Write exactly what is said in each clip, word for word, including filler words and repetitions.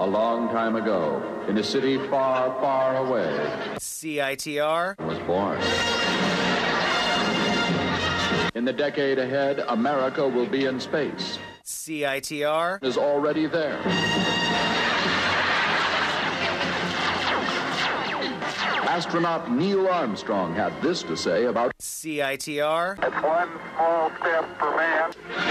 A long time ago, in a city far, far away, C I T R was born. In the decade ahead, America will be in space. C I T R is already there. Astronaut Neil Armstrong had this to say about C I T R. It's one small step for man.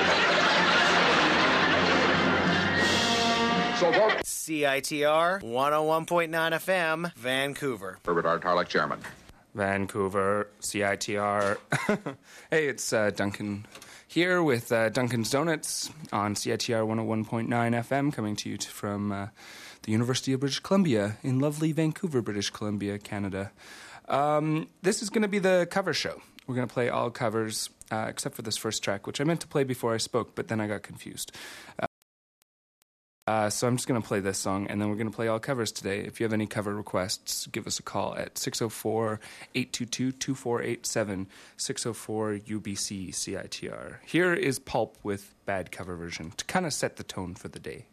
So vote C I T R one oh one point nine F M, Vancouver. Herbert R. Tarlek, Chairman. Vancouver, C I T R. Hey, it's uh, Duncan here with uh, Duncan's Donuts on C I T R one oh one point nine F M, coming to you t- from uh, the University of British Columbia in lovely Vancouver, British Columbia, Canada. Um, this is going to be the cover show. We're going to play all covers, uh, except for this first track, which I meant to play before I spoke, but then I got confused. Uh, Uh, so I'm just going to play this song, and then we're going to play all covers today. If you have any cover requests, give us a call at six oh four, eight two two, two four eight seven, six oh four U B C C I T R. Here is Pulp with Bad Cover Version to kind of set the tone for the day.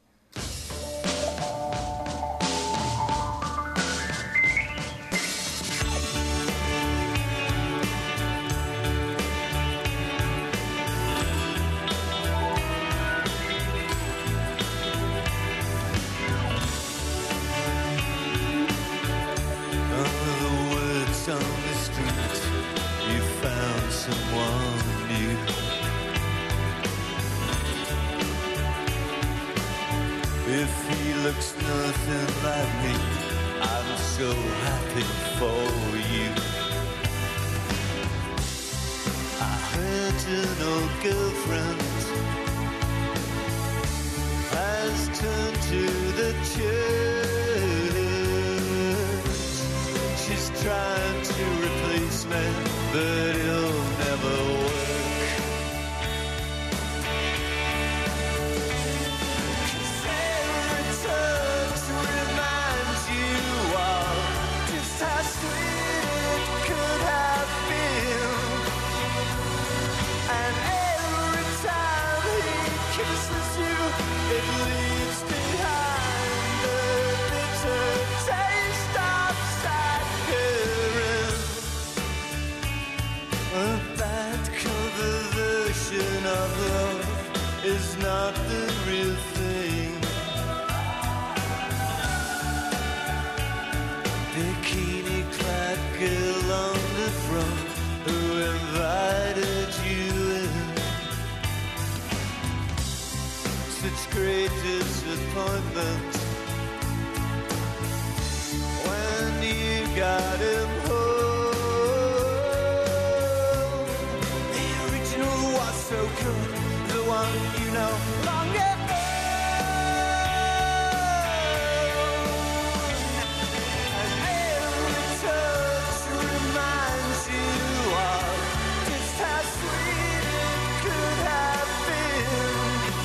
Looks nothing like me. I'm so happy for you. I heard an old girlfriend has turned to the church. She's trying to replace me, but it'll never work. Is not the real thing. Bikini clad girl on the front who invited you in. Such great disappointment when you got him home. The original was so good, the one you know long ago. And every touch reminds you of just how sweet it could have been.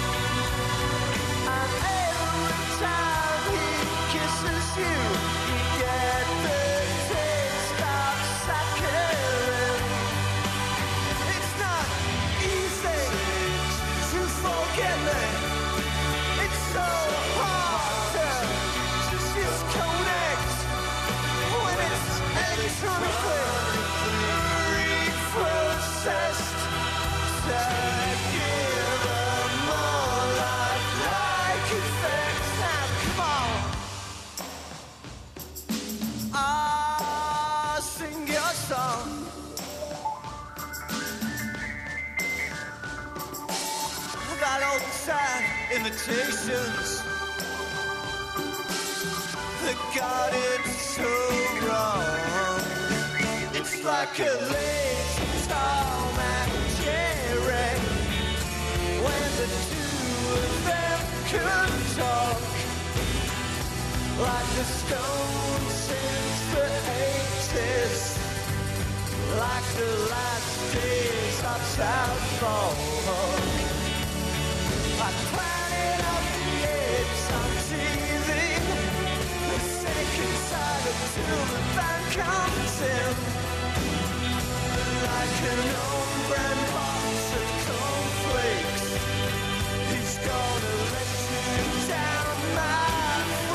And every time he kisses you, you get the taste of saccharine. It's not easy to forget me. It's so hard to just disconnect when it's electronically reprocessed to give a more lifelike effect. Now come on, ah, sing your song. About all the sad invitations that got it so wrong. It's like a late Tom and Jerry when the two of them could talk, like the Stones since the eighties, like the last days of South Park. Like Planet of the Apes on T V, the second side of Tillman Van comes in, like an old brand box of cornflakes. He's gonna let you down, my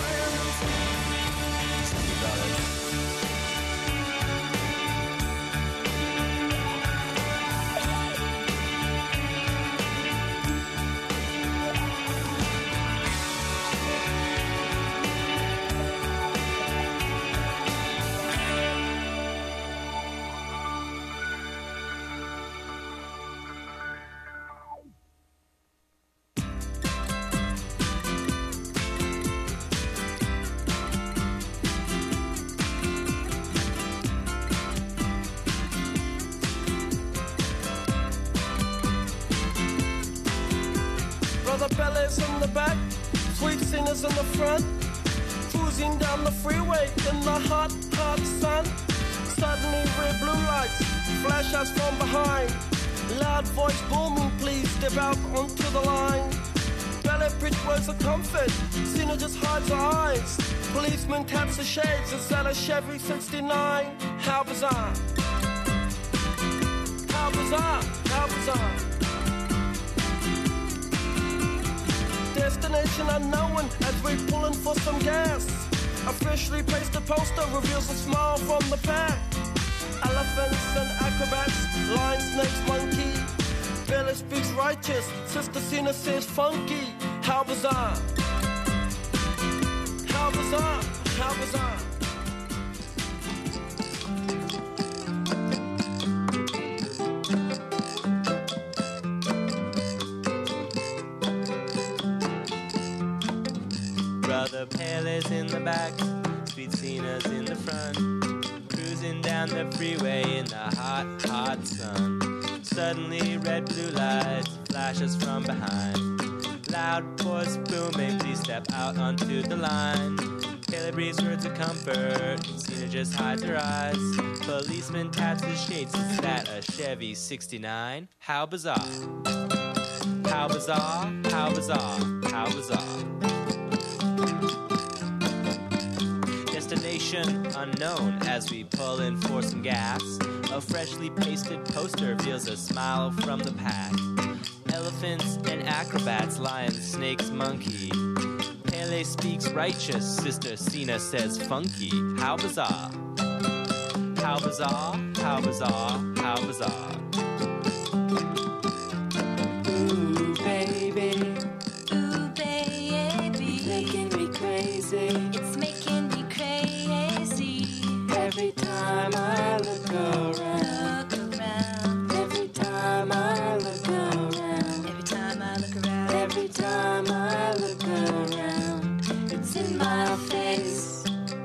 Brother Bellas in the back, sweet singers in the front, cruising down the freeway in the hot, hot sun. Suddenly red blue lights flash us from behind. Loud voice booming, please step out onto the line. Ballet bridge words of comfort, Cena just hides her eyes. Policeman taps the shades, is that a Chevy sixty-nine? How bizarre. How bizarre, how bizarre. Destination unknown as we're pulling for some gas. Officially pasted poster reveals a smile from the pack. Elephants and acrobats, lion, snakes, monkey. Bella speaks righteous, Sister Cena says funky. How bizarre. How bizarre, how bizarre. Brother Pele's in the back, Sweet Cena's in the front, cruising down the freeway in the hot, hot sun. Suddenly red blue lights flash us from behind. Loud voice booming, please step out onto the line. Pele breathes words of comfort, Cena just hides her eyes. Policeman taps his shades, is that a Chevy sixty-nine? How bizarre. How bizarre, how bizarre, how bizarre. Destination unknown as we pull in for some gas. A freshly pasted poster reveals a smile from the pack. Elephants and acrobats, lions, snakes, monkey. Pele speaks righteous, Sister Cena says funky. How bizarre. How bizarre, how bizarre, how bizarre. Ooh, baby. Ooh, baby. Making me crazy. It's making me crazy. Every time I look around. Look around. Every time I look around. Every time I look around. Every time I look around. It's in my face.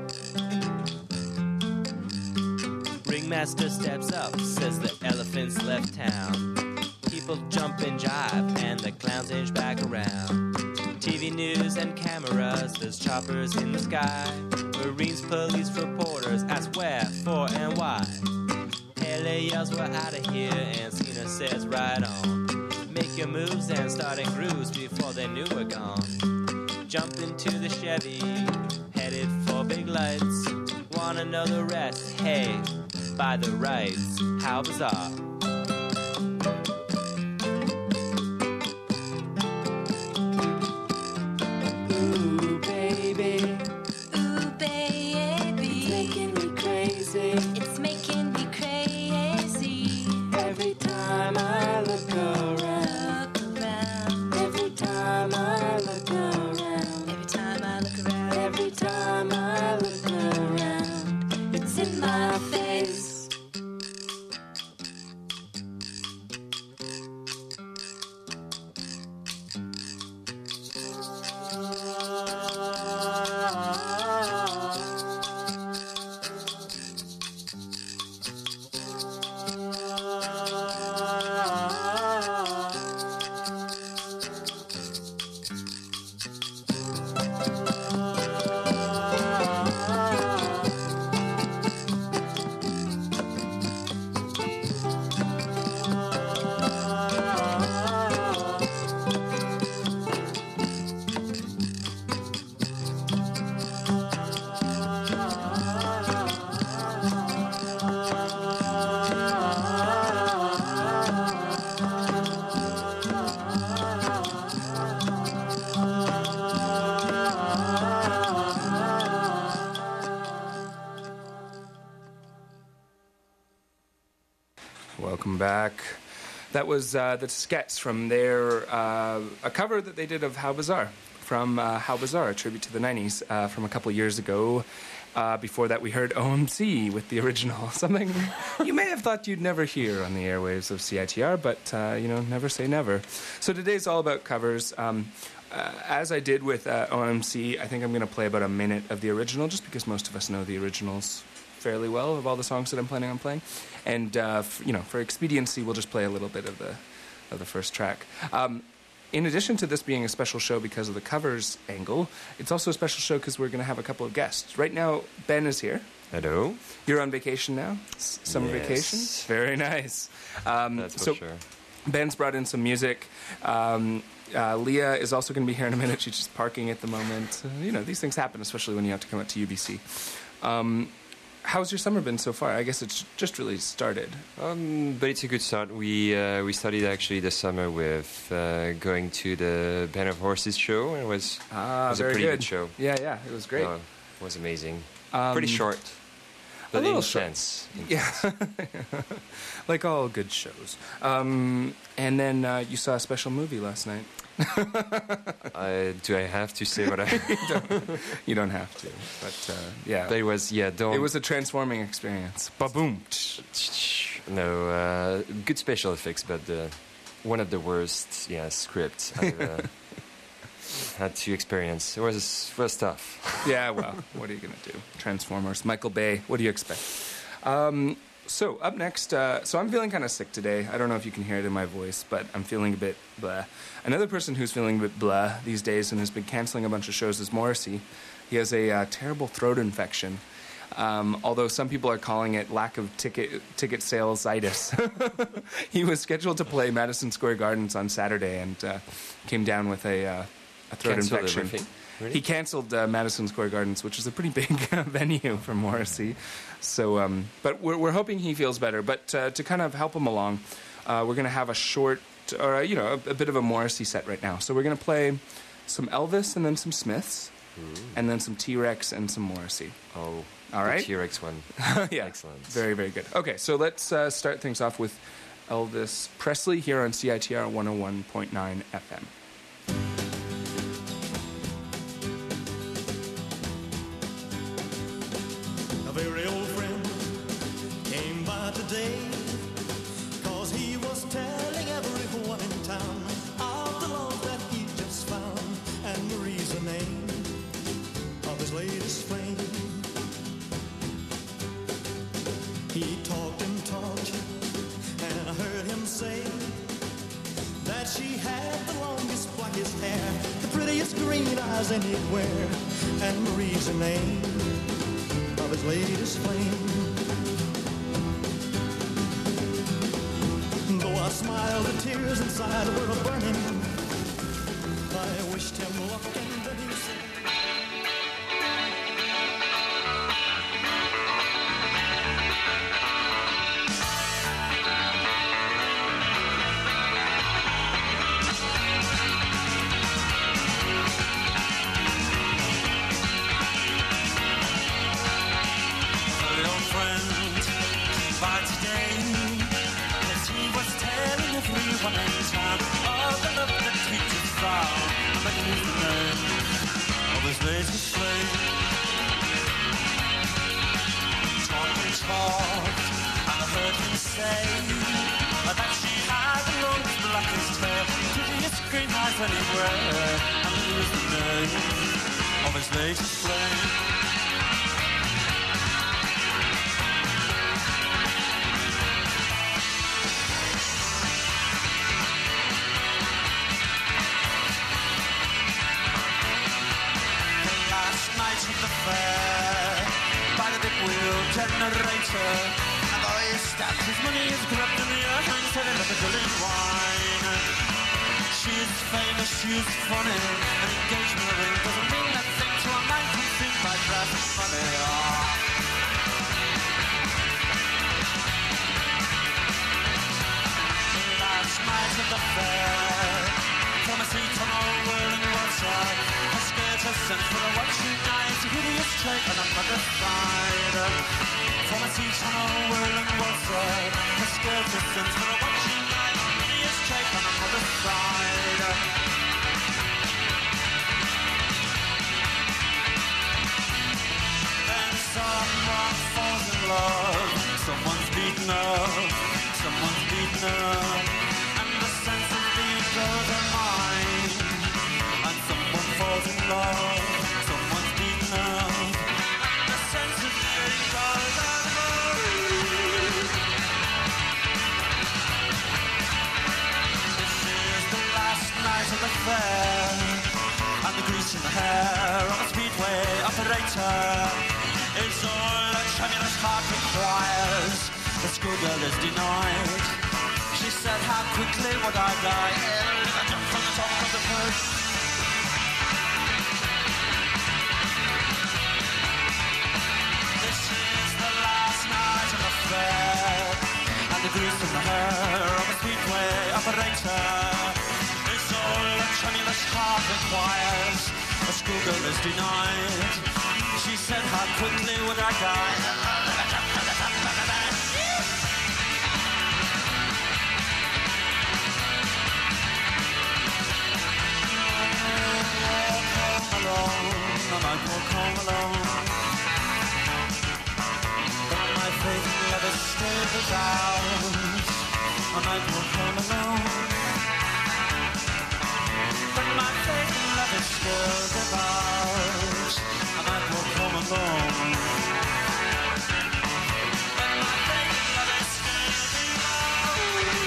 Ringmaster steps up, says the elephants left town. People jump and jive, and the clowns inch back around. T V news and cameras, there's choppers in the sky. Marines, police, reporters ask where, for, and why. Pele yells we're out of here, and Cena says right on. Make your moves and starting grooves before they knew we're gone. Jump into the Chevy, headed for big lights. Wanna know the rest? Hey, by the rights. How bizarre. Ooh, baby. Ooh, baby. Making me crazy. It's making me crazy. Every time I look around. Look around. Every time I look around. Every time I look around. Every time I look around. It's in my face. Welcome back. That was uh, the Skets from their uh, a cover that they did of How Bizarre from uh, How Bizarre, a tribute to the nineties uh, from a couple years ago. Uh, before that, we heard O M C with the original, something you may have thought you'd never hear on the airwaves of C I T R, but uh, you know, never say never. So today's all about covers. Um, uh, as I did with uh, O M C, I think I'm going to play about a minute of the original, just because most of us know the originals fairly well of all the songs that I'm planning on playing, and uh, f- you know, for expediency, we'll just play a little bit of the of the first track. Um, in addition to this being a special show because of the covers angle, it's also a special show because we're going to have a couple of guests. Right now, Ben is here. Hello. You're on vacation now? S- summer Yes. vacation? Very nice. Um, That's for so sure. Ben's brought in some music. Um, uh, Leah is also going to be here in a minute. She's just parking at the moment. Uh, you know, these things happen, especially when you have to come out to U B C. Um, how's your summer been so far? I guess it's just really started. Um, but it's a good start. We uh, we started actually the summer with uh, going to the Band of Horses show. It was, Ah, it was a very pretty good. good show. Yeah, yeah, it was great. Uh, it was amazing. Um, Pretty short, but little short. intense. Yeah, like all good shows. Um, and then uh, you saw a special movie last night. uh, do I have to say what I? You don't have to, but uh, yeah. But it was yeah. Don't. It was a transforming experience. Ba-boom. No, uh, good special effects, but uh, one of the worst yeah scripts I've uh, had to experience. It was was tough. Yeah, well, what are you going to do? Transformers, Michael Bay, what do you expect? Um, so, up next, uh, so I'm feeling kind of sick today. I don't know if you can hear it in my voice, but I'm feeling a bit blah. Another person who's feeling a bit blah these days and has been canceling a bunch of shows is Morrissey. He has a uh, terrible throat infection. Um, although some people are calling it lack of ticket ticket sales-itis. He was scheduled to play Madison Square Gardens on Saturday and uh, came down with a, uh, a throat Canceled infection. everything? Really? He canceled uh, Madison Square Gardens, which is a pretty big uh, venue for Morrissey. So, um, but we're, we're hoping he feels better. But uh, to kind of help him along, uh, we're going to have a short, or you know, a, a bit of a Morrissey set right now. So we're going to play some Elvis and then some Smiths, and then some T-Rex and some Morrissey. Oh, All the right. T-Rex one. Yeah, Excellent. Very, very good. Okay, so let's uh, start things off with Elvis Presley here on C I T R one oh one point nine F M. A very old friend came by today, 'cause he was telling everyone in town of the love that he just found, and Marie's the name of his latest flame. He talked and talked, and I heard him say that she had the longest, blackest hair, the prettiest green eyes anywhere, and Marie's the name of his latest flame. Though I smiled, the tears inside were a burning. I wished him luck and then he said, anywhere, and it was the name of his latest flame. The last night at the fair, by the big wheel generator, a boy stabbed his money, his grabbed in the air, and said it like a gulling wine. She's famous, she's funny. An engagement ring doesn't mean a thing to a man who thinks my dress is funny. Oh. Last night at the fair, from a seat on old whirling water, her skirt has sent for a watching night, a hideous trait on another side. From a seat on old whirling water, her skirt has sent for a watching night, a hideous trait on another side. Someone falls in love, someone's beaten up, someone's beaten up, and the sense of being goes on mine. And someone falls in love, someone's beaten up, and the sense of being goes on mine. at the fair, and the grease in the hair of a speedway operator is all a tremulous heart requires. The schoolgirl is denied. She said, how quickly would I die? I jumped from the top of the perch. This is the last night of the fair, and the grease in the hair of a speedway operator is all a tremulous heart requires. A schoolgirl is denied. She said, how quickly would I die? I might walk home alone, but my faith in love is still devout. I might walk home alone, but my faith in love is still devout. I might walk home alone, but my faith in love is still devout.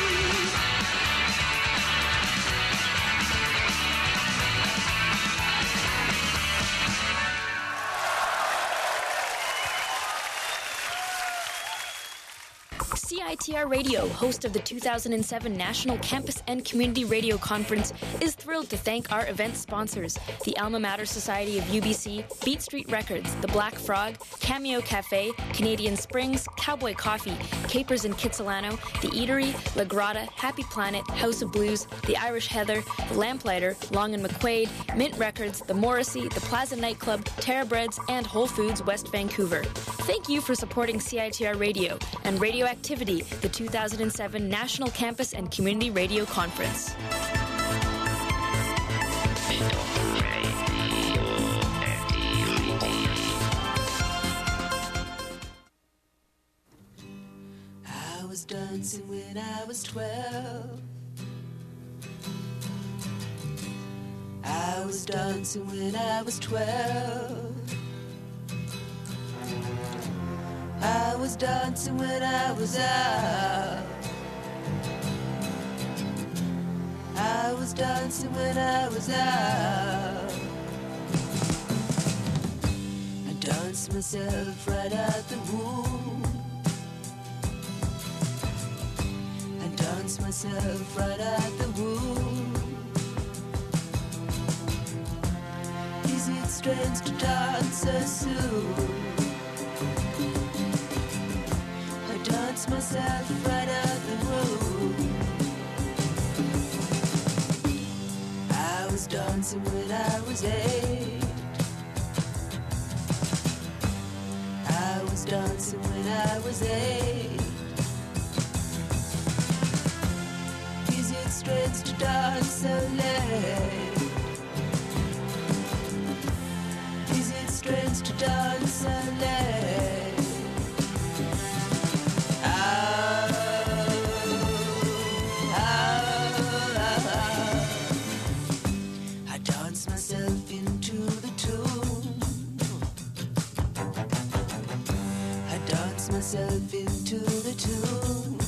C I T R Radio, host of the two thousand seven National Campus and Community Radio Conference, is thrilled to thank our event sponsors, the Alma Mater Society of U B C, Beat Street Records, The Black Frog, Cameo Cafe, Canadian Springs, Cowboy Coffee, Capers in Kitsilano, The Eatery, La Grata, Happy Planet, House of Blues, The Irish Heather, The Lamplighter, Long and McQuaid, Mint Records, The Morrissey, The Plaza Nightclub, Terra Breads, and Whole Foods West Vancouver. Thank you for supporting C I T R Radio and Radioactivity, the two thousand seven National Campus and Community Radio Conference. I was dancing when I was twelve. I was dancing when I was twelve. I was dancing when I was out. I was dancing when I was out. I danced myself right out the womb. I danced myself right out the womb. Is it strange to dance so soon? Dance myself right out the room. I was dancing when I was eight. I was dancing when I was eight. Is it strange to dance so late? Is it strange to dance so late? Myself into the tune.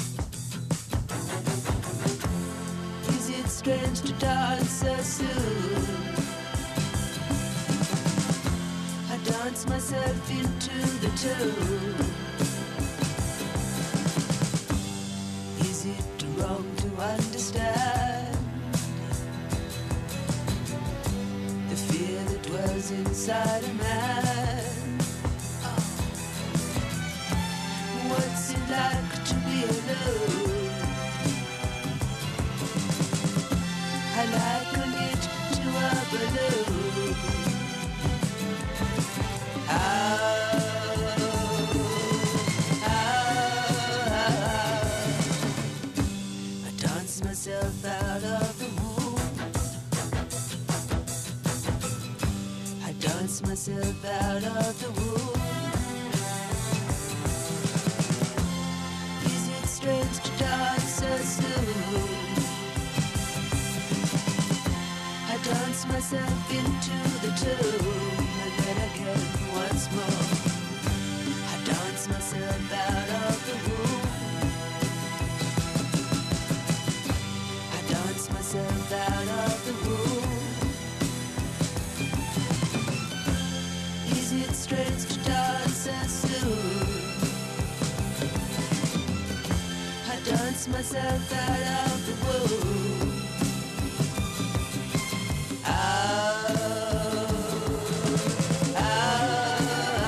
Is it strange to dance so soon? I dance myself into the tune. Is it wrong to understand the fear that dwells inside a man? What's it like to be alone? I liken it to a balloon. Ah, ah, ah. I dance myself out of the womb. I dance myself out of the womb. Strange to dance so soon. I dance myself into the tune, and then again once more. I dance myself out of the room. I dance myself out of dance myself out of the womb. Out, out.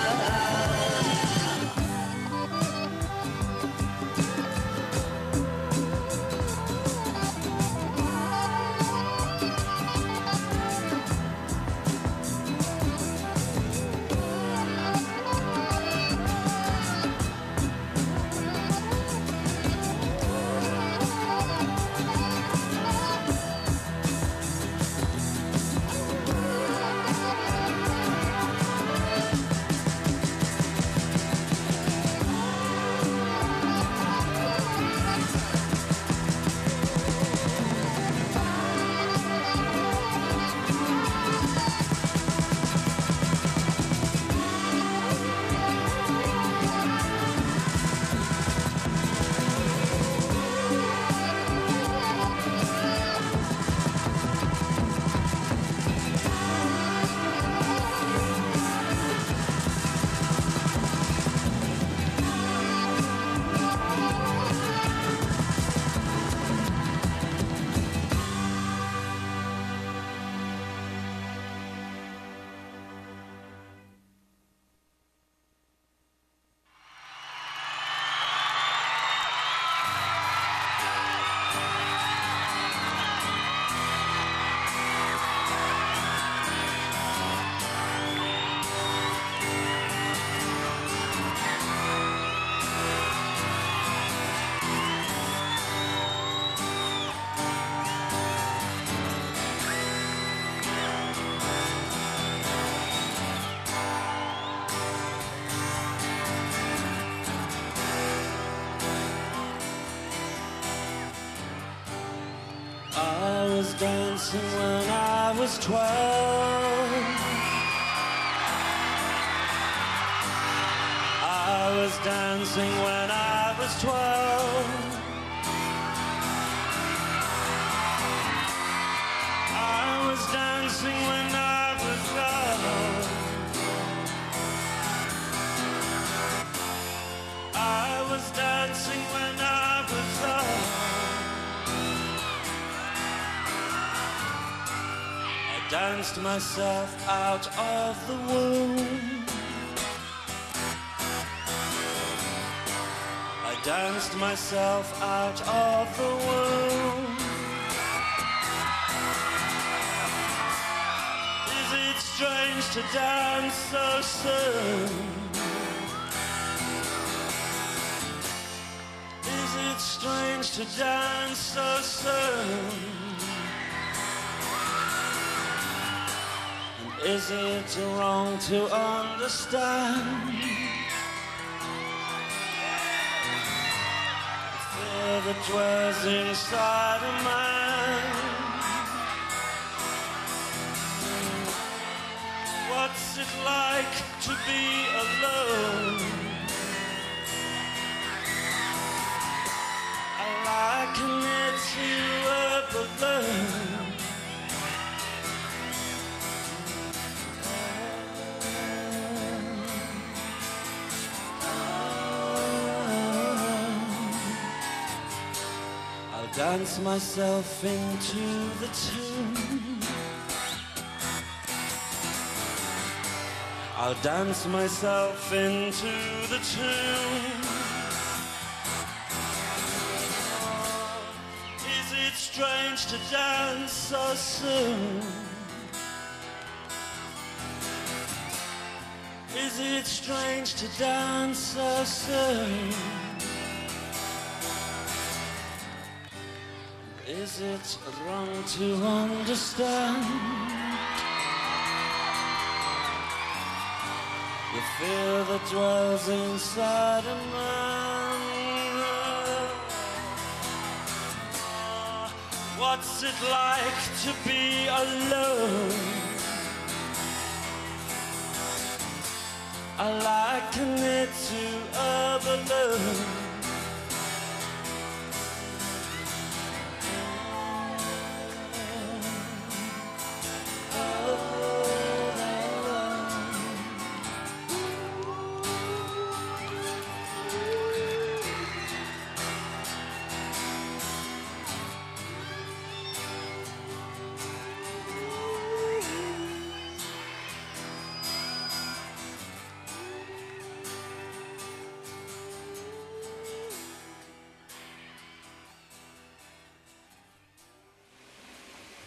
I was dancing when I was twelve. I was dancing when I was twelve. I was dancing when I was twelve. I was dancing when I was twelve. Danced myself out of the womb. I danced myself out of the womb. Is it strange to dance so soon? Is it strange to dance so soon? Is it wrong to understand the fear that dwells inside a man? What's it like to be alone? I liken it to a balloon. Dance myself into the tune. I'll dance myself into the tune. Is it strange to dance so soon? Is it strange to dance so soon? Is it wrong to understand the fear that dwells inside a man? What's it like to be alone? I liken it to a balloon.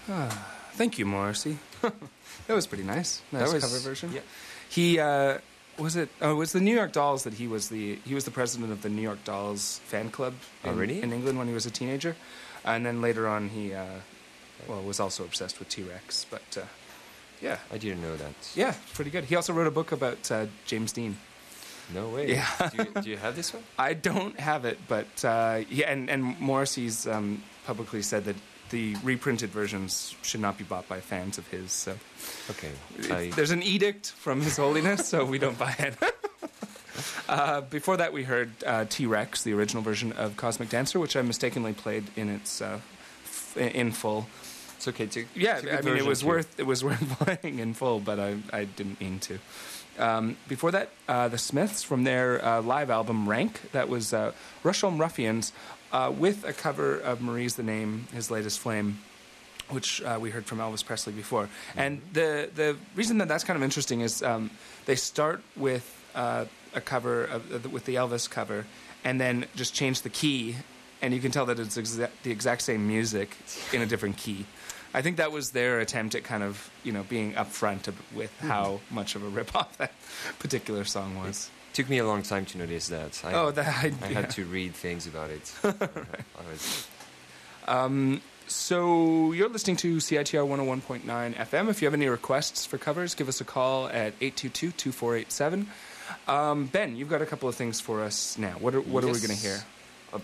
Ah, thank you, Morrissey. That was pretty nice. Nice That was- cover version. yeah. He uh, was it. Oh, it was the New York Dolls that he was the he was the president of the New York Dolls fan club in, Oh, really? in England when he was a teenager, and then later on he uh, well was also obsessed with T-Rex. But uh, yeah, I didn't know that. yeah, pretty good. He also wrote a book about uh, James Dean. No way. Yeah. do, you, do you have this one? I don't have it, but uh, yeah, and, and Morrissey's um, publicly said that the reprinted versions should not be bought by fans of his. So Okay. It- I, there's an edict from His Holiness, so we don't buy it. uh, before that, we heard uh, T-Rex, the original version of Cosmic Dancer, which I mistakenly played in its uh, f- in full. it's okay. To, Yeah, it's a good I mean, it version was too. worth it was worth playing in full, but I I didn't mean to. Um, before that, uh, the Smiths from their uh, live album Rank. That was uh, Rusholme Ruffians uh, with a cover of Marie's the Name, his latest flame, which uh, we heard from Elvis Presley before. And the the reason that that's kind of interesting is um, they start with uh, a cover of, uh, with the Elvis cover, and then just change the key, and you can tell that it's exa- the exact same music in a different key. I think that was their attempt at kind of, you know, being upfront ab- with how much of a ripoff that particular song was. Took me a long time to notice that. I, Oh, that- I yeah. had to read things about it. I was- Um, so you're listening to C I T R one oh one point nine F M. If you have any requests for covers, give us a call at eight two two, two four eight seven. Um, Ben, you've got a couple of things for us now. What are, what are we Yes. going to hear?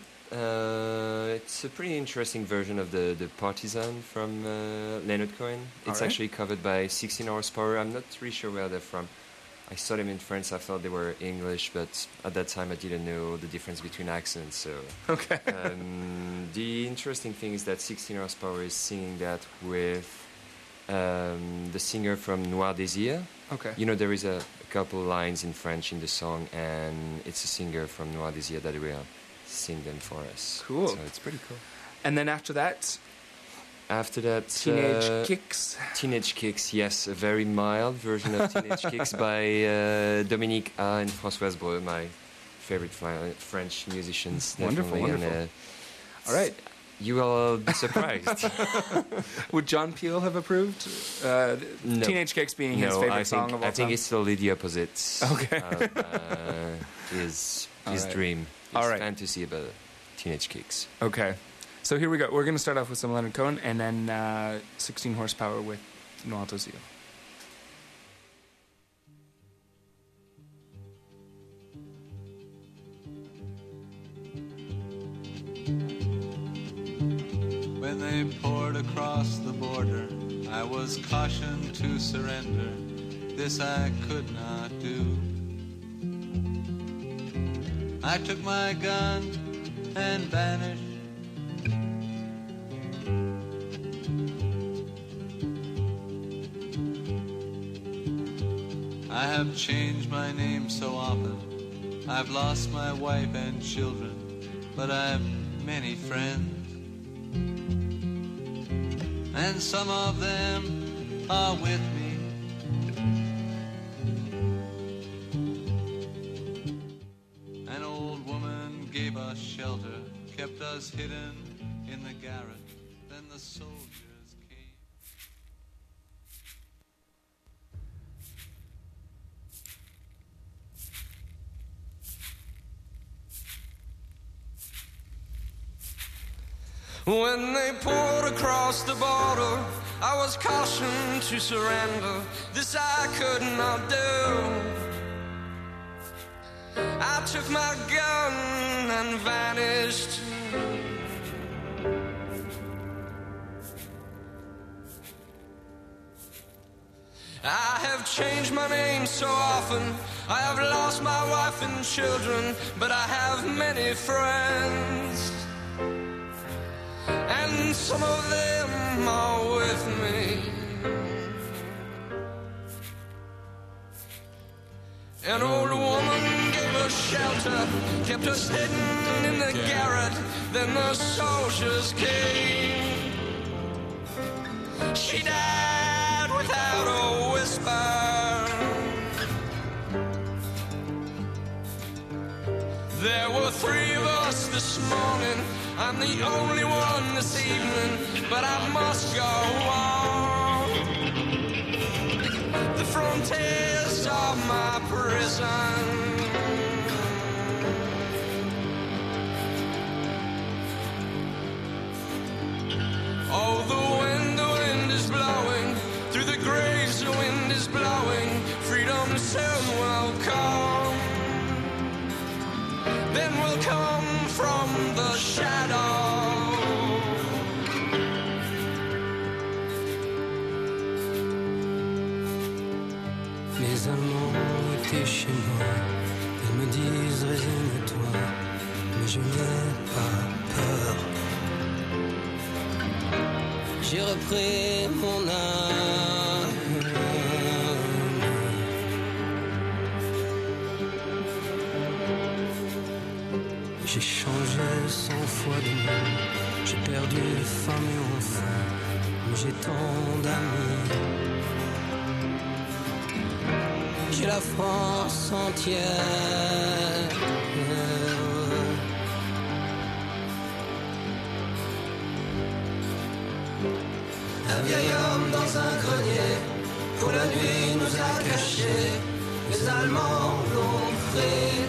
Uh, it's a pretty interesting version of the, the Partisan from uh, Leonard Cohen. It's Alright. actually covered by sixteen Horsepower. I'm not really sure where they're from. I saw them in France. I thought they were English, but at that time I didn't know the difference between accents. So, Okay. um, the interesting thing is that sixteen Horsepower is singing that with um, the singer from Noir Désir. Okay. You know, there is a, a couple lines in French in the song, and it's a singer from Noir Désir that will sing them for us. Cool. So it's pretty cool. And then after that, After that, Teenage uh, Kicks. Teenage Kicks, yes, a very mild version of Teenage Kicks by uh, Dominique A and Françoise Breu, my favorite fri- French musicians. Wonderful, definitely. wonderful. And, uh, All right. You will be surprised. Would John Peel have approved? Uh, No. Teenage Kicks being his no, favorite I think, song of all I think time? it's totally the opposite. Okay. of, uh, his his All right. dream, his All right. fantasy about Teenage Kicks. Okay. So here we go. We're going to start off with some Leonard Cohen and then uh, sixteen Horsepower with Noir Désir. When they poured across the border, I was cautioned to surrender. This I could not do. I took my gun and vanished. I have changed my name so often. I've lost my wife and children, but I've many friends. And some of them are with me. An old woman gave us shelter, kept us hidden in the garret. Then the soldiers came. When they poured across the border, I was cautioned to surrender. This I could not do. I took my gun and vanished. I have changed my name so often. I have lost my wife and children, but I have many friends. And some of them are with me. An old woman gave us shelter, kept us hidden in the garret. Then the soldiers came. She died without a whisper. There were three of us this morning. I'm the only one this evening, but I must go taste of my prison. Oh, the wind, the wind is blowing through the graves, the wind is blowing. Freedom soon will come. Then will come from the shadow. Mes amants étaient chez moi, ils me disent résigne-toi, mais je n'ai pas peur. J'ai repris mon âme. J'ai changé cent fois de nom, j'ai perdu femme et enfant, mais j'ai tant d'amis. J'ai la France entière. Un vieil homme dans un grenier, pour la nuit nous a cachés, les Allemands l'ont pris.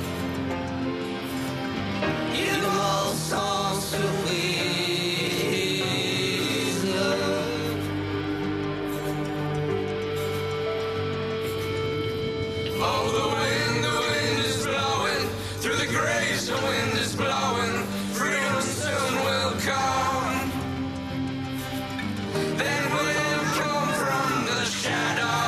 Il est mort sans surprise. Oh, the wind, the wind is blowing through the graves, the wind is blowing. Freedom soon will come. Then will come from the shadow.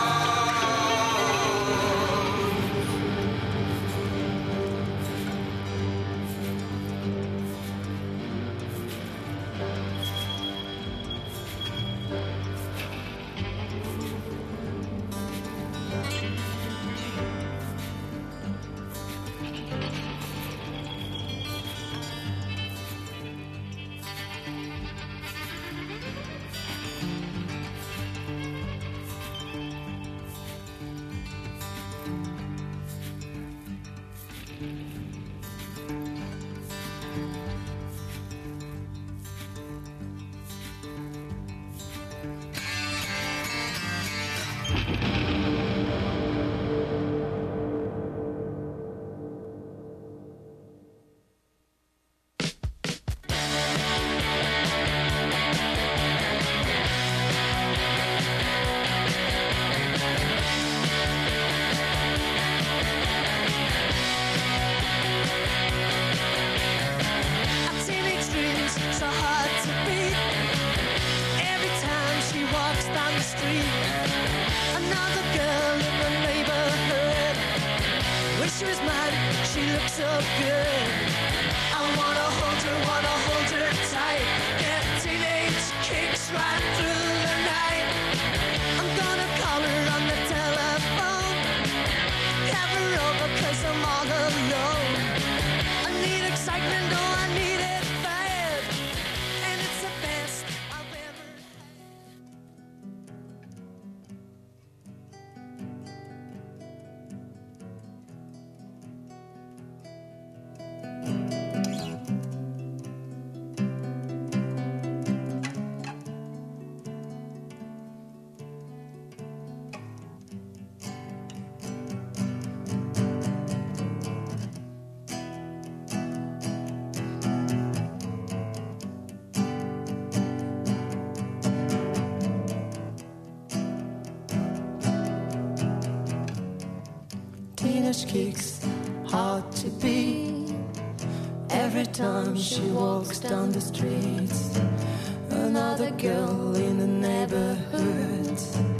Teenage kicks, hard to beat. Every time she walks down the streets, another girl in the neighborhood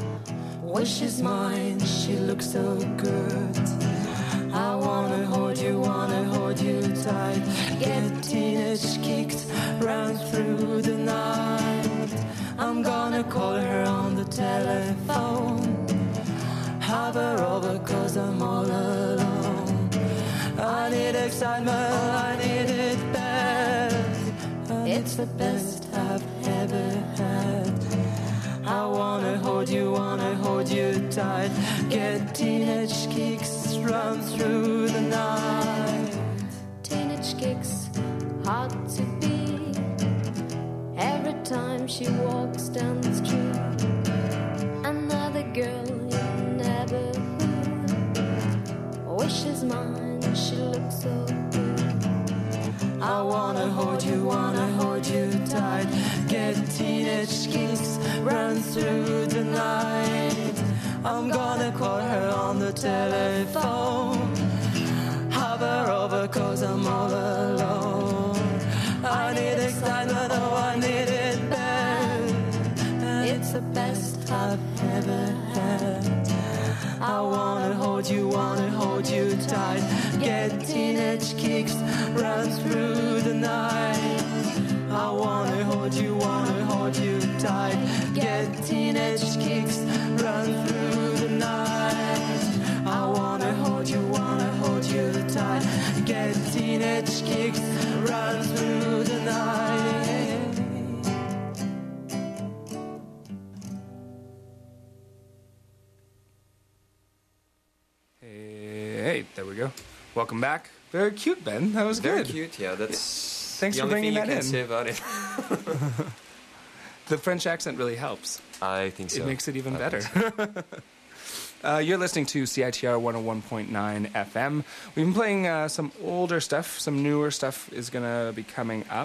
wishes mine, she looks so good. I wanna hold you, wanna hold you tight. Get teenage kicks, run through the night. I'm gonna call her on the telephone, have her over cause I'm all alone. I need excitement, I need it bad, and it's the best I've ever had. I wanna hold you, wanna hold you tight. Get teenage kicks, run through the night. Teenage kicks, hard to beat. Every time she walks down the street, another girl in the neighborhood runs through the night. I'm gonna call her on the telephone. Hover over 'cause I'm all alone. I need excitement, oh I need it bad. It's the best I've ever had. I wanna hold you, wanna hold you tight. Get teenage kicks, run through the night. I wanna hold you, wanna hold you tight. Get teenage kicks, run through the night. I wanna hold you, wanna hold you tight. Get teenage kicks, run through the night. Hey, hey, there we go. Welcome back. Very cute, Ben. That was Very good. cute, yeah. That's Thanks the for only bringing thing that you can in. say about it. The French accent really helps. I think so. It makes it even I better. think so. uh, you're listening to C I T R one oh one point nine F M. We've been playing uh, some older stuff. Some newer stuff is going to be coming up.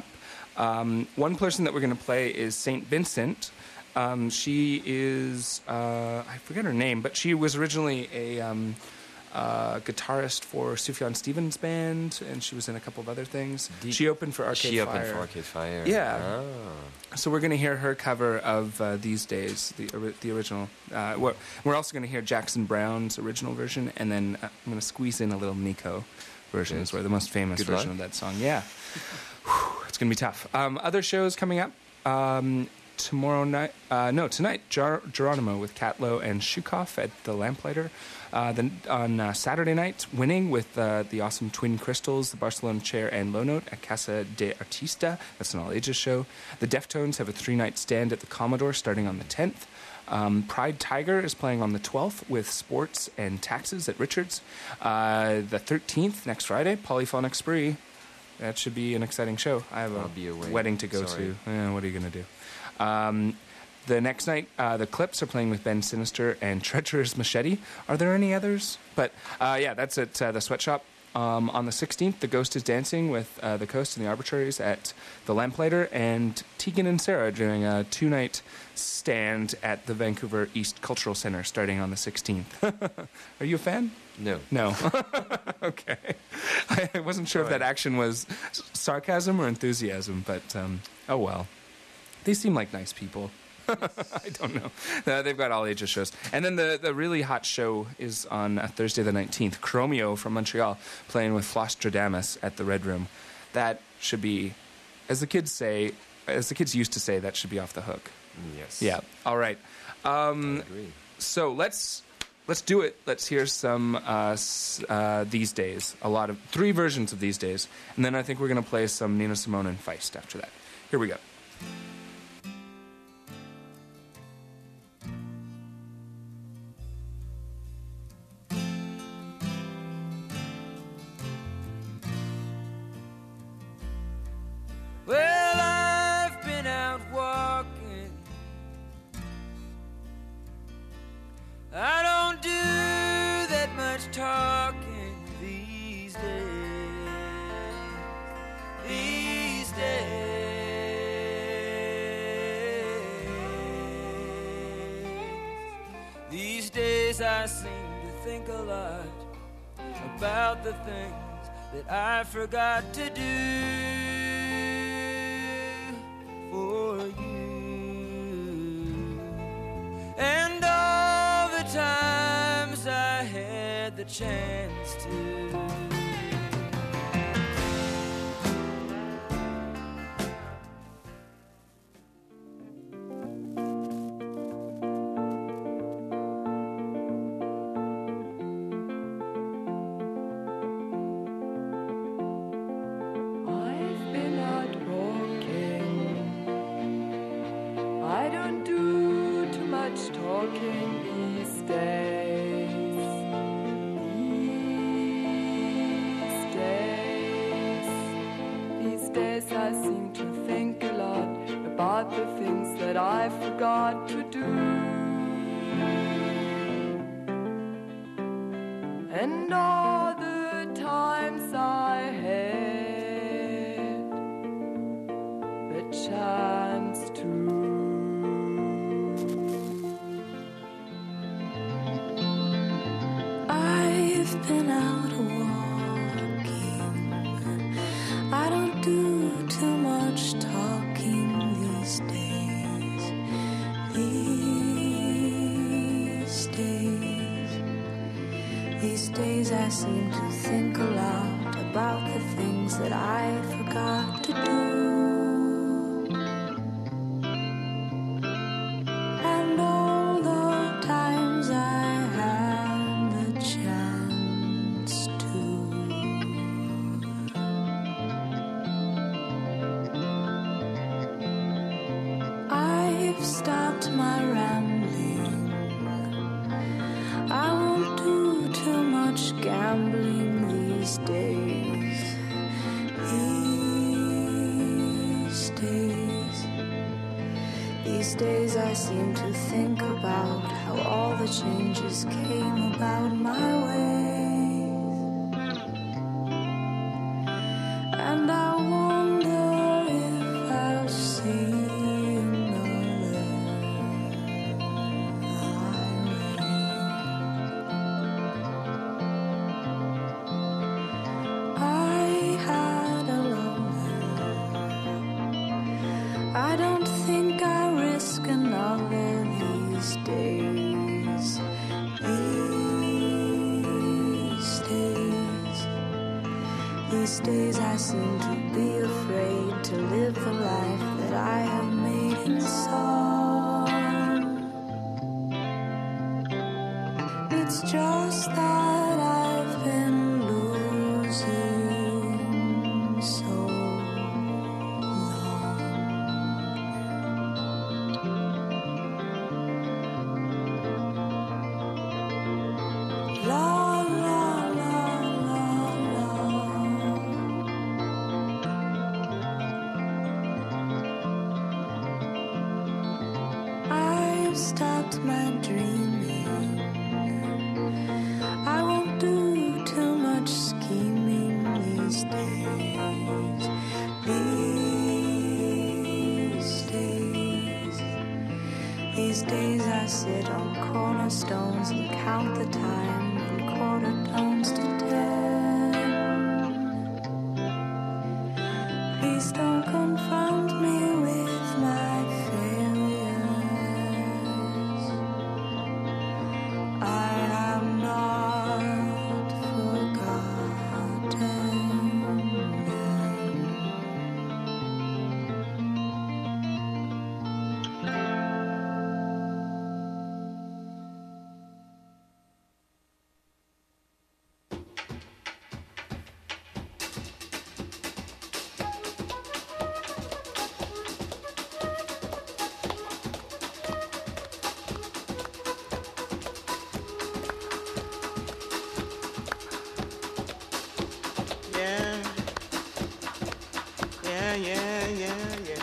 Um, one person that we're going to play is Saint Vincent. Um, she is, uh, I forget her name, but she was originally a um, uh, guitarist for Sufjan Stevens' band, and she was in a couple of other things. Did she opened for Arcade she Fire. She opened for Arcade Fire. Yeah. Oh. So we're going to hear her cover of uh, These Days, the ori- the original. Uh, we're, we're also going to hear Jackson Browne's original version, and then uh, I'm going to squeeze in a little Nico version, as well, the most famous Good version luck. of that song. Yeah. Whew, it's going to be tough. Um, other shows coming up. Um, tomorrow night, uh, no, tonight, Ger- Geronimo with Catlow and Shukoff at the Lamplighter. Uh, then on uh, Saturday night, Winning with uh, the awesome Twin Crystals, the Barcelona Chair, and Low Note at Casa de Artista. That's an all-ages show. The Deftones have a three-night stand at the Commodore starting on the tenth. Um, Pride Tiger is playing on the twelfth with Sports and Taxes at Richards. Uh, the thirteenth, next Friday, Polyphonic Spree. That should be an exciting show. I have a I'll be away. wedding to go Sorry. to. Eh, what are you going to do? Um, the next night, uh, the Clips are playing with Ben Sinister and Treacherous Machete. Are there any others? But uh, yeah, that's at uh, the Sweatshop. Um, on the sixteenth, The Ghost is Dancing with uh, The Coast and the Arbitraries at the Lamplighter, and Tegan and Sarah doing a two-night stand at the Vancouver East Cultural Center starting on the sixteenth. Are you a fan? No. No. Okay. I, I wasn't sure if that action was sarcasm or enthusiasm, but um, oh well. They seem like nice people. I don't know. Uh, they've got all ages shows. And then the, the really hot show is on uh, Thursday the nineteenth. Chromeo from Montreal playing with Flostradamus at the Red Room. That should be, as the kids say, as the kids used to say, that should be off the hook. Yes. Yeah. All right. Um, I agree. So let's let's do it. Let's hear some uh, s- uh, These Days. A lot of three versions of These Days, and then I think we're going to play some Nina Simone and Feist after that. Here we go. Well, I've been out walking. I don't do that much talking these days. These days. These days I seem to think a lot about the things that I forgot to do for you, and all the times I had the chance to. I've been out walking. I don't do too much talking these days. These days. These days I seem to think a lot about the things that I forgot to do. And all the times I had the chance to. These days I seem to think a lot about the things that I forgot to do, and all the times I had the chance to. I've stopped my rambling. I won't do too much gambling these days. These days. These days I seem to think about how all the changes came about my way. And I wonder if I'll see I don't think I risk another these days. These days. These days I seem to be afraid to live the life that I have made in song. It's just that I've been losing so. La la la la la. I've stopped my dreaming. I won't do too much scheming these days. These days. These days I sit on cornerstones and count the time. Quarter tones to ten. Please don't confound me with my failures. I am not forgotten. Yeah, yeah, yeah, yeah.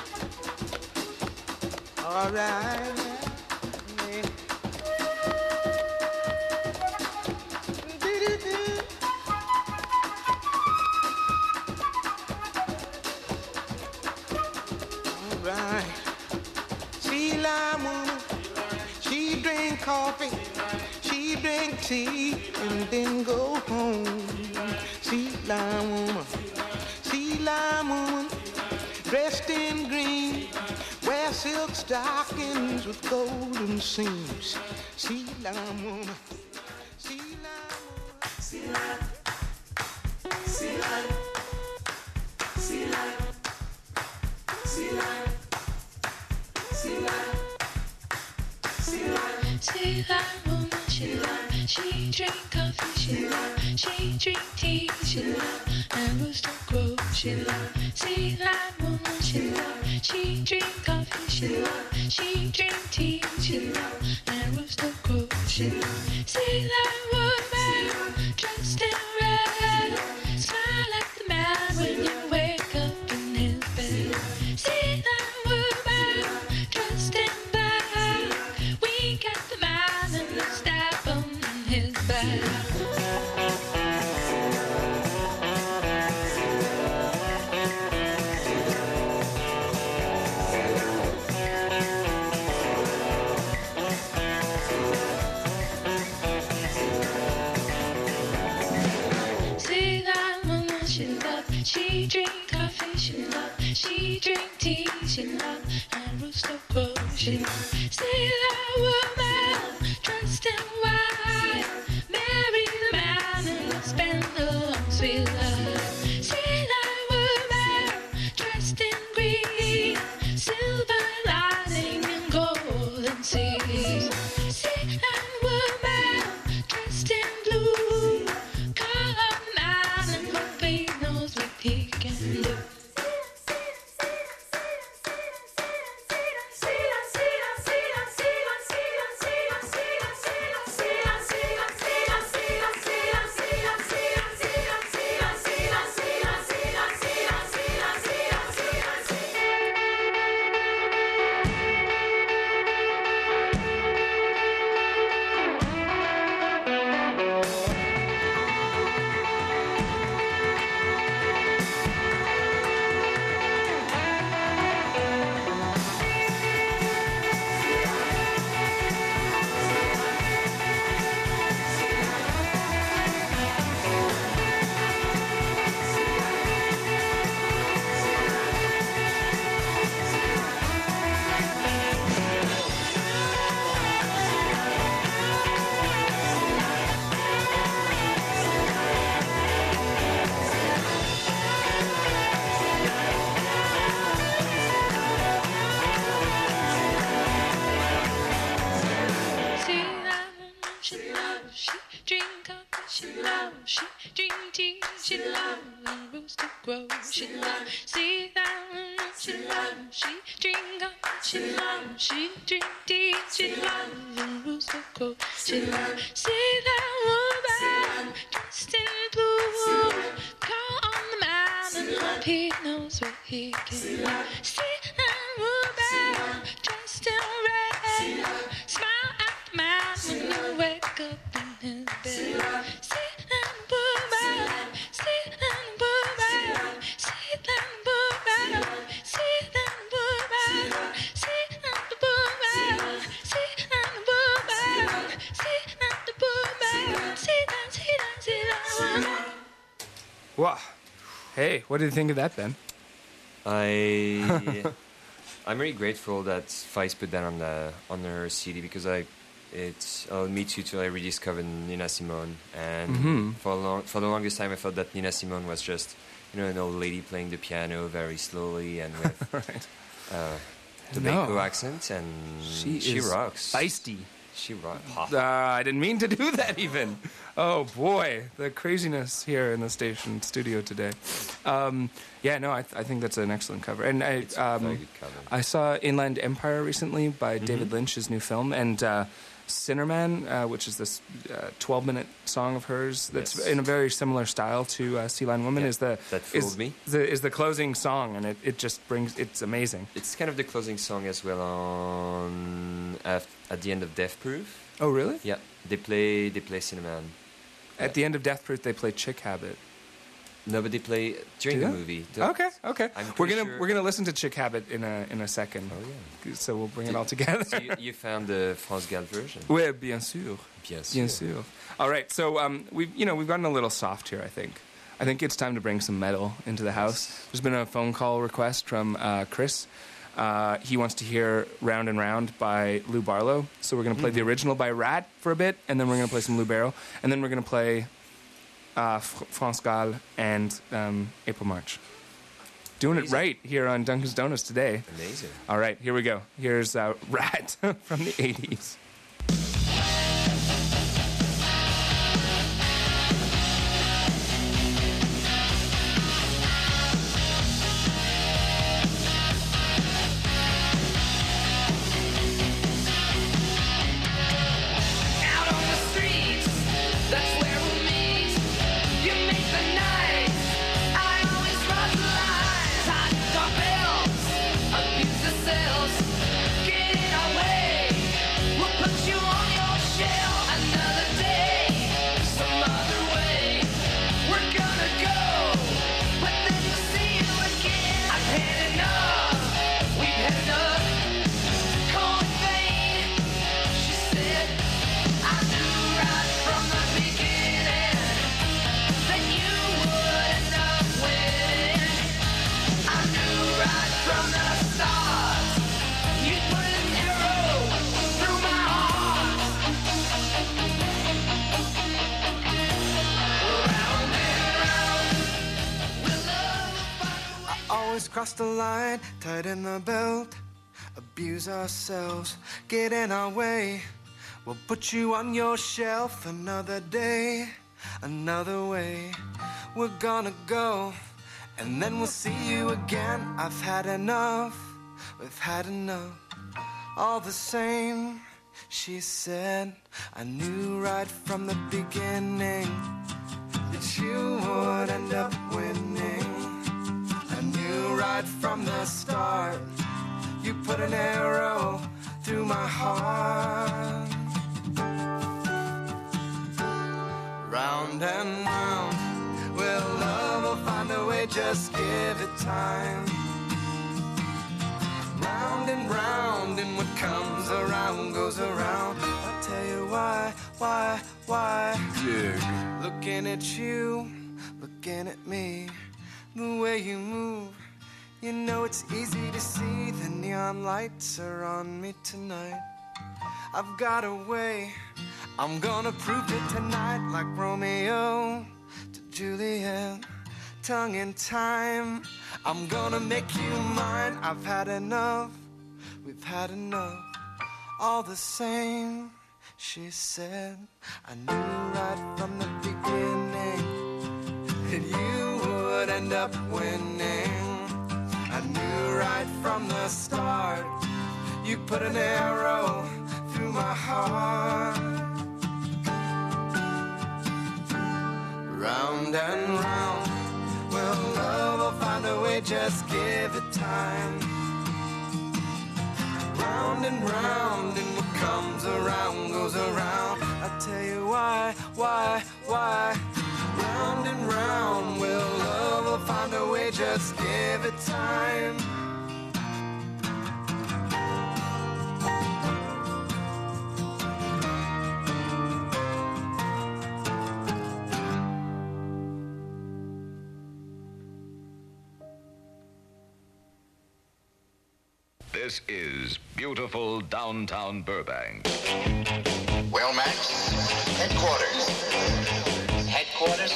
All right. Yeah. All right. Sheila woman, she drink coffee, she drink tea, and then go home. Sheila woman, Sheila woman, dressed in green, wear silk stockings with golden seams. Sheila woman, Sheila woman, Sheila, Sheila, Sheila, Sheila, Sheila, Sheila. Sheila woman, Sheila, she drink coffee, Sheila, she drink tea, Sheila, and rooster crow, Sheila. Sheila woman, Sheila, she drink coffee, Sheila, she drink tea, Sheila, and rooster crow, Sheila. Sheila woman, dressed in red, smile at the man when you wake up in his bed. Sheila woman, dressed in black, wink at the man and stab him in his back. She drink coffee, she love. She drink tea, she love. And rooster crow, she love. Sailor woman, dressed in white, marry the man loves, she drink tea, she loves the rooster crow, she loves, see that she loves, she drink coffee, she loves, she drink tea, she loves the rooster crow, she loves, see that woman dressed in blue, call on the man and hope he knows what he can do. See that woman dressed in red, smile at the man when you wake up in his bed. See that woman, see that woman, see that woman, see that woman, see that woman, see that woman, see that woman, see that, see that, see that woman. Wow. Hey, what did you think of that, Ben? I I'm really grateful that Feist put that on the on her C D because I it allowed me to to like rediscover Nina Simone, and Mhm. for a long, for the longest time I felt that Nina Simone was just, you know, an old lady playing the piano very slowly and with right. uh, Tobago No. accent, and She she is rocks. feisty. She rocks. Uh, I didn't mean to do that even. Oh boy, the craziness here in the station studio today. Um, yeah, no, I, th- I think that's an excellent cover. And I, It's a very um, good cover. I saw Inland Empire recently by Mhm. David Lynch, his new film, and uh, Sinnerman, uh, which is this twelve-minute song of hers that's Yes. in a very similar style to uh, Sea Lion Woman. Yeah, is the that fooled is, me. The, is the closing song, and it, it just brings it's amazing. It's kind of the closing song as well on at, at the end of Death Proof. Oh, really? Yeah, they play they play Cinnamon. At the end of Death Proof, they play Chick Habit. No, but they play during Do the they? movie. Okay, okay. I'm We're pretty gonna sure- we're gonna listen to Chick Habit in a in a second. Oh yeah. So we'll bring it all together. So you, you found the France Gall version. Ouais, bien sûr. Bien sûr. Bien sûr. All right, so um, we've you know we've gotten a little soft here. I think. I think it's time to bring some metal into the house. There's been a phone call request from uh, Chris. Uh, he wants to hear "Round and Round" by Lou Barlow. So we're going to play Mhm. the original by Rat for a bit, and then we're going to play some Lou Barlow, and then we're going to play uh, F- France Gall and um, April March. Doing Amazing. it right here on Duncan's Donuts today. Amazing. All right, here we go. Here's uh, Rat from the eighties. Out on the streets, that's where we'll meet. You make the night, I always cross the lines. Hot dog bills, abuse the sales, get in our way. We'll put you on your shell another day, some other way. We're gonna go, but then we'll see you again. I've had enough, we've had enough. Cold vein, she said. I knew right from the beginning that you would end up winning. I knew right from the start you'd put an arrow through my heart. Round and round, we'll love. I always cross the line, tighten the belt, abuse ourselves, get in our way. We'll put you on your shelf another day, another way. We're gonna go, and then we'll see you again. I've had enough, we've had enough. All the same, she said, I knew right from the beginning that you would end up winning. I knew right from the start you put an arrow through my heart. Round and round, well, love will find a way, just give it time. Round and round, and what comes around goes around. I'll tell you why, why, why. Dig. Looking at you, looking at me, the way you move, you know it's easy to see the neon lights are on me tonight. I've got a way, I'm gonna prove it tonight, like Romeo to Juliet, tongue in time. I'm gonna make you mine. I've had enough, we've had enough. All the same, she said. I knew right from the beginning that you would end up winning. I knew right from the start you put an arrow through my heart. Round and round, well, love will find a way, just give it time. Round and round, and what comes around goes around. I tell you why, why, why. Round and round, well, love will find a way, just give it time. This is beautiful downtown Burbank. Well, Max, headquarters. Headquarters.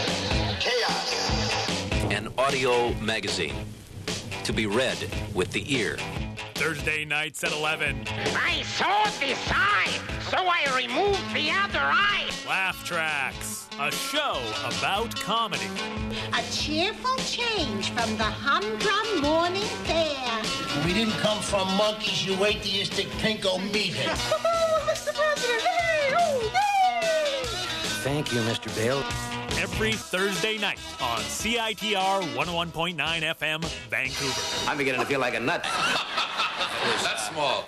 Chaos. An audio magazine to be read with the ear. Thursday nights at eleven. I saw the sign, so I removed the other eye. Laugh Tracks, a show about comedy. A cheerful change from the humdrum morning fare. We didn't come from monkeys. You wait till you stick pinko meat in. Mister President, hey, oh, yay! Thank you, Mister Bale. Every Thursday night on C I T R one oh one point nine F M, Vancouver. I'm beginning to feel like a nut. That's small.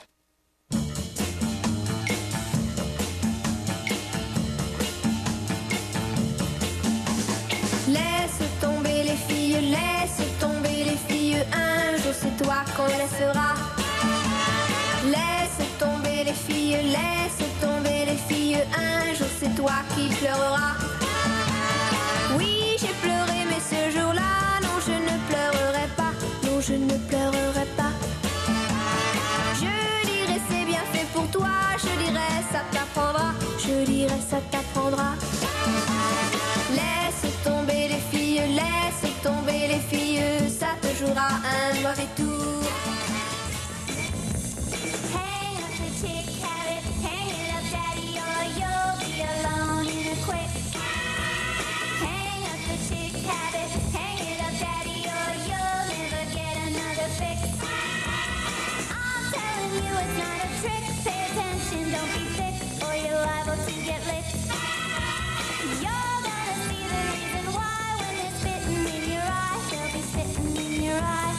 Laisse tomber les filles, laisse tomber les filles. Un jour c'est toi qu'on laissera. Laisse tomber les filles, laisse tomber les filles. Un jour c'est toi qui pleureras. Oui, j'ai pleuré, mais ce jour-là, non, je ne pleurerai pas. Non, je ne pleurerai pas. Je dirais c'est bien fait pour toi. Je dirais ça t'apprendra. Je dirais ça t'apprendra. Laisse tomber les filles, laisse tomber les filles. Ça te jouera un mauvais tour. Hang up the chick habit, hang it up daddy, or you'll be alone in a quick. Hang up the chick habit, hang it up daddy, or you'll never get another fix. I'm telling you it's not a trick, pay attention, don't be thick, or you're liable to get licked. You're gonna see the reason why when they're spitting in your eye, they'll be spitting in your eye.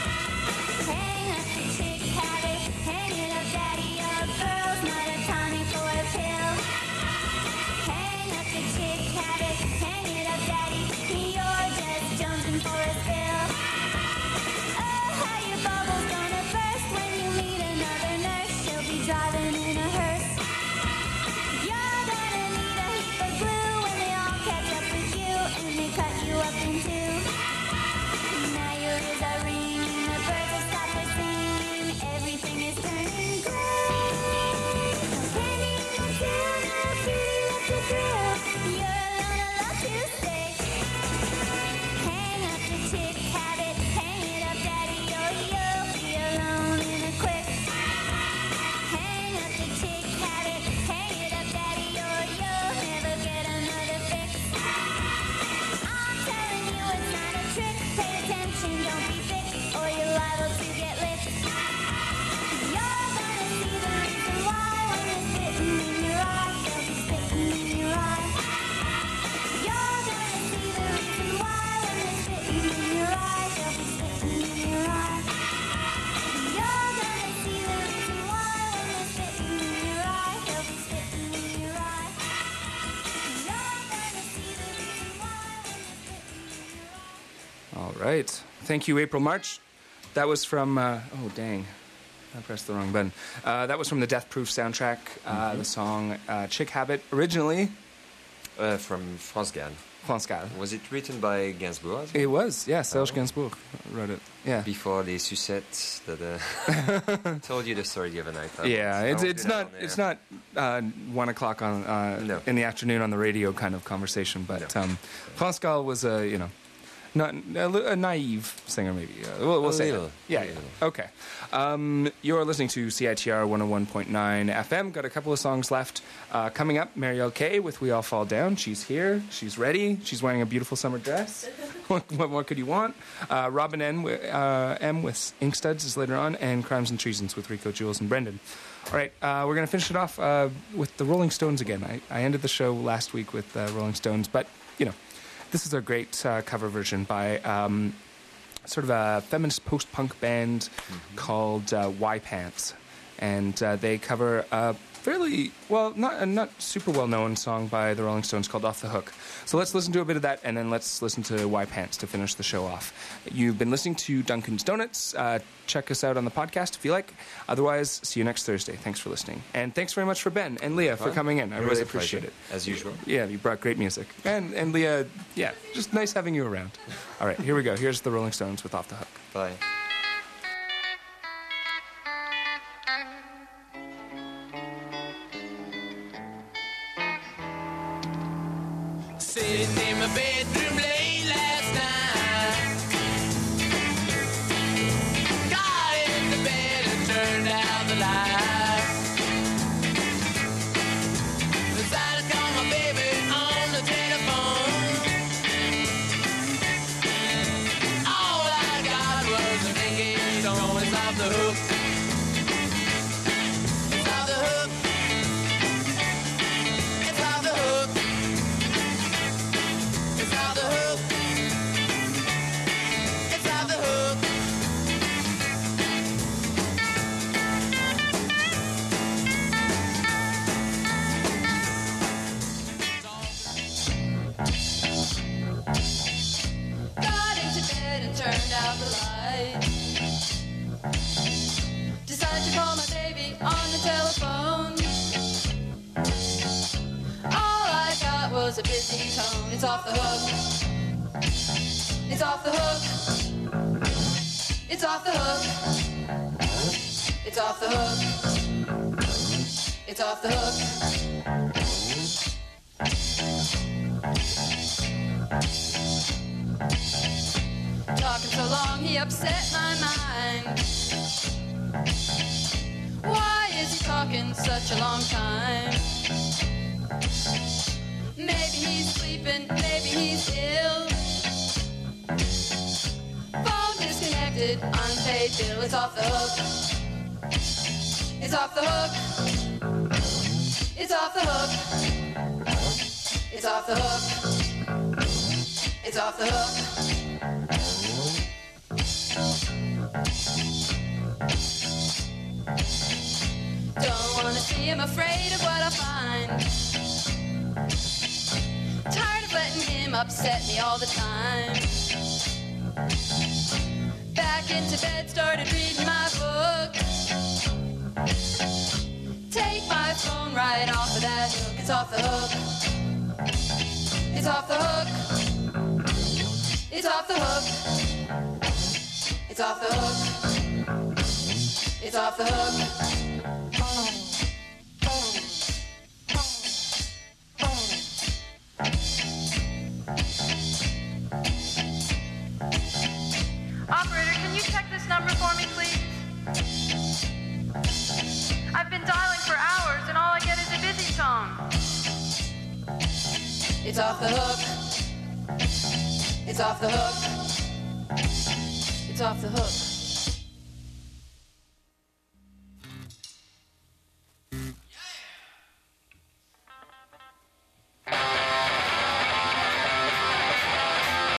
Hang up the chick habit, hang it up daddy, your girl's not a tonic or a pill. Hang up the chick habit, hang it up daddy, you're just jumping for a spill. Oh, how your bubble's gonna burst when you meet another nurse, she'll be driving in a hearse. You're gonna need a heap of glue when they all catch up with you and they cut you up in two. Now your ears are ringing, the birds have stopped their singing, everything is turning gray. Candy in the town, a beauty left to grow. You're alone, a lot to stay. Hang up the chick habit, hang it up daddy, or you'll be alone in a quick. Hang up the chick habit, hang it up daddy, or you'll never get another fix. I'm telling you it's not a trick, pay attention, don't be thick, or you're liable to get licked. You're gonna see the reason why when they're spitting in your eye, they'll be spitting in your eye. You're gonna see the reason why when they're spitting in your eye, they'll be spitting in your eye. You're gonna see the reason why when they're spitting in your eye, they'll be spitting in your eye. You're gonna see the reason why when they're spitting in your eye. All right. Thank you, April March. That was from, uh, oh, dang. I pressed the wrong button. Uh, that was from the Death Proof soundtrack, uh, Mhm. the song uh, Chick Habit, originally Uh, from France Gall. France Gall. Was it written by Gainsbourg? It was, yeah, Serge Gainsbourg wrote it. Yeah. Before the sucettes that uh, told you the story the other night. I Yeah, won't- I it's won't it's do that not on air. it's not uh, one o'clock on uh, No. in the afternoon on the radio kind of conversation, but um, France Gall was a you know Not a, li- a naive singer, maybe. Uh, we'll we'll A say little, that. Yeah, yeah. Okay. Um, you're listening to C I T R one oh one point nine F M. Got a couple of songs left. Uh, coming up, Marielle Kay with We All Fall Down. She's here. She's ready. She's wearing a beautiful summer dress. what, what more could you want? Uh, Robin N, uh, M with Ink Studs is later on, and Crimes and Treasons with Rico, Jules, and Brendan. All right, uh, we're going to finish it off uh, with the Rolling Stones again. I, I ended the show last week with uh, Rolling Stones, but, you know, this is a great uh, cover version by um, sort of a feminist post-punk band mm-hmm. called uh, Y Pants. And uh, they cover a fairly, well, not a not super well-known song by the Rolling Stones called Off the Hook. So let's listen to a bit of that, and then let's listen to Y Pants to finish the show off. You've been listening to Duncan's Donuts. Uh, check us out on the podcast if you like. Otherwise, see you next Thursday. Thanks for listening. And thanks very much for Ben and Leah for Huh? coming in. I Really really a appreciate pleasure, it. as usual. Yeah, you brought great music. And, and Leah, yeah, just nice having you around. All right, here we go. Here's the Rolling Stones with Off the Hook. Bye. Sitting in my bedroom late last night, got in the bed and turned out the light. Decided to call my baby on the telephone. All I got was an engaged tone. It's off the hook. It's off the hook. It's off the hook. It's off the hook. It's off the hook. Got into bed and turned out the light. Decided to call my baby on the telephone. All I got was a busy tone. It's off the hook. It's off the hook. It's off the hook. It's off the hook. It's off the hook. Talking so long, he upset my mind. Why is he talking such a long time? Maybe he's sleeping, maybe he's ill. Phone disconnected, unpaid bill. It's off the hook. It's off the hook. It's off the hook. It's off the hook. It's off the hook. Don't wanna see him, afraid of what I find. Tired of letting him upset me all the time. Back into bed, started reading my book. Take my phone right off of that hook. It's off the hook. It's off the hook. It's off the hook. It's off the hook. It's off the hook. Operator, can you check this number for me, please? I've been dialing for hours and all I get is a busy tone. It's off the hook. It's off the hook. It's off the hook.